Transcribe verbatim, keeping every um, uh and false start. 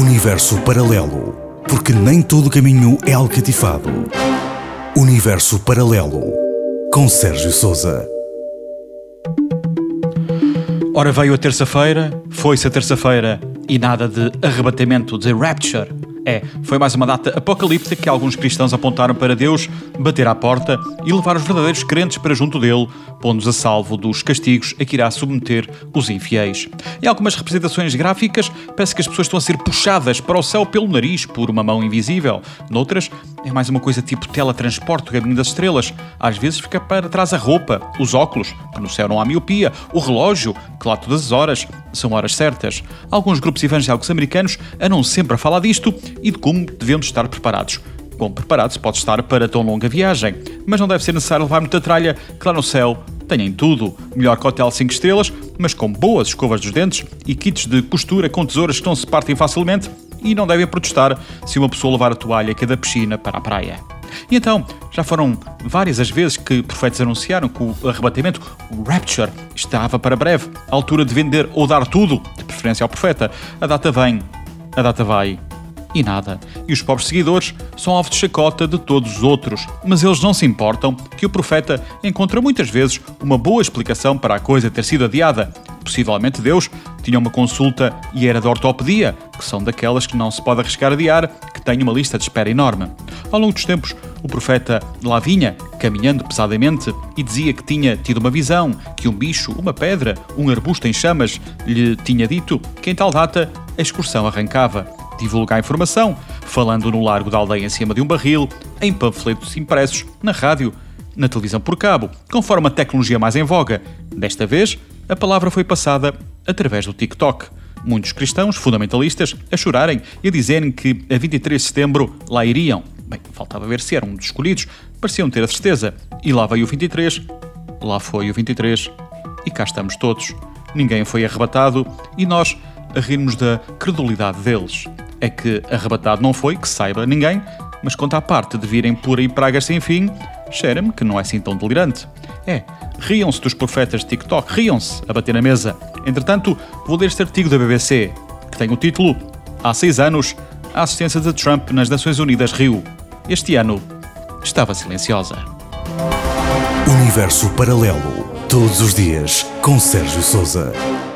Universo paralelo, porque nem todo caminho é alcatifado. Universo paralelo, com Sérgio Sousa. Ora, veio a terça-feira, foi-se a terça-feira e nada de arrebatamento, de rapture. É, foi mais uma data apocalíptica que alguns cristãos apontaram para Deus bater à porta e levar os verdadeiros crentes para junto dele, pondo-os a salvo dos castigos a que irá submeter os infiéis. Em algumas representações gráficas, parece que as pessoas estão a ser puxadas para o céu pelo nariz por uma mão invisível. Noutras, é mais uma coisa tipo teletransporte, o caminho das estrelas. Às vezes fica para trás a roupa, os óculos, que no céu não há miopia, o relógio, que lá todas as horas são horas certas. Alguns grupos evangélicos americanos andam sempre a falar disto e de como devemos estar preparados. Como preparado se pode estar para tão longa viagem, mas não deve ser necessário levar muita tralha, que lá no céu têm tudo. Melhor que hotel cinco estrelas, mas com boas escovas dos dentes e kits de costura com tesouras que não se partem facilmente, e não devem protestar se uma pessoa levar a toalha que é da piscina para a praia. E então, já foram várias as vezes que profetas anunciaram que o arrebatamento, o rapture, estava para breve, à altura de vender ou dar tudo, de preferência ao profeta. A data vem, a data vai. E nada. E os pobres seguidores são alvo de chacota de todos os outros. Mas eles não se importam que o profeta encontra muitas vezes uma boa explicação para a coisa ter sido adiada. Possivelmente Deus tinha uma consulta e era de ortopedia, que são daquelas que não se pode arriscar adiar, que têm uma lista de espera enorme. Ao longo dos tempos, o profeta lá vinha, caminhando pesadamente, e dizia que tinha tido uma visão, que um bicho, uma pedra, um arbusto em chamas, lhe tinha dito que em tal data a excursão arrancava. Divulga a informação, falando no largo da aldeia em cima de um barril, em panfletos impressos, na rádio, na televisão por cabo, conforme a tecnologia mais em voga. Desta vez, a palavra foi passada através do TikTok. Muitos cristãos fundamentalistas a chorarem e a dizerem que a vinte e três de setembro lá iriam. Bem, faltava ver se eram um dos escolhidos, pareciam ter a certeza. E lá veio o vinte e três, lá foi o vinte e três, e cá estamos todos. Ninguém foi arrebatado e nós a rirmos da credulidade deles. É que arrebatado não foi, que saiba ninguém, mas quanto à parte de virem por aí pragas sem fim, cheira-me que não é assim tão delirante. É, riam-se dos profetas de TikTok, riam-se a bater na mesa. Entretanto, vou ler este artigo da B B C, que tem o título Há seis anos, a assistência de Trump nas Nações Unidas riu. Este ano, estava silenciosa. Universo paralelo, todos os dias, com Sérgio Sousa.